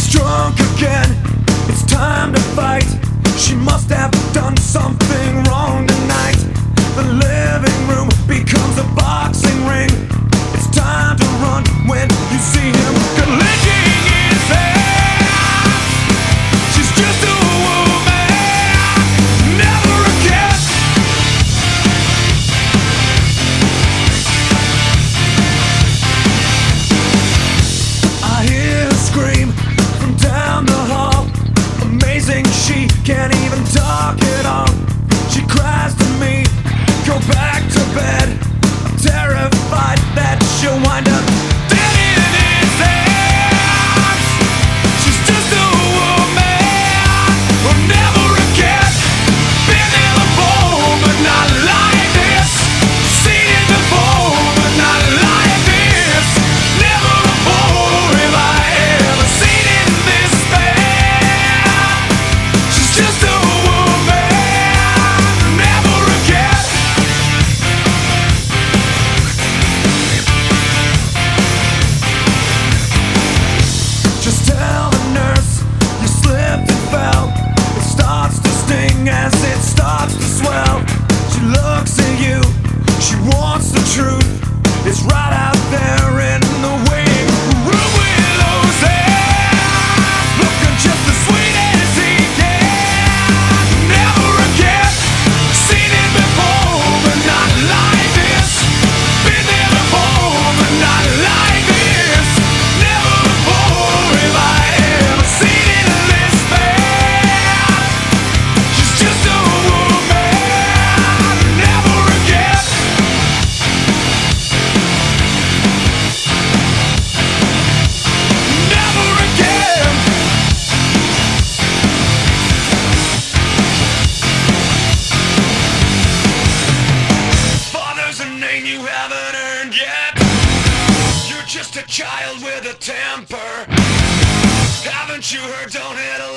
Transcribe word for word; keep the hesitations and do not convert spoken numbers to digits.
drunk again, it's time to fight. She must have done something wrong tonight. The living room becomes a boxing ring. It's time to run when you see him licking his hands. She's just a woman, never a cat. I hear her scream from down the hall. Amazing, she can't even talk at all. She cries to me, go back to bed. I'm terrified that she'll wind up dead in his hands. She's just a woman, or never a cat. Been there before, but not like this. Seen it before, but not like this. Never before have I ever seen it this bad. She's just a woman, never a cat. Just tell the nurse you slipped and fell. It starts to sting as it starts to swell. She looks at you, she wants the truth. It's right out there in the waiting room with those hands, looking just as sweet as he can. Never a cat, seen it before, but not like this. Been there before, but not like this. Never before have I ever seen it this bad. She's just a woman, never a cat. Never again. Father's a name you haven't earned yet. You're just a child with a temper. Haven't you heard? Don't hit a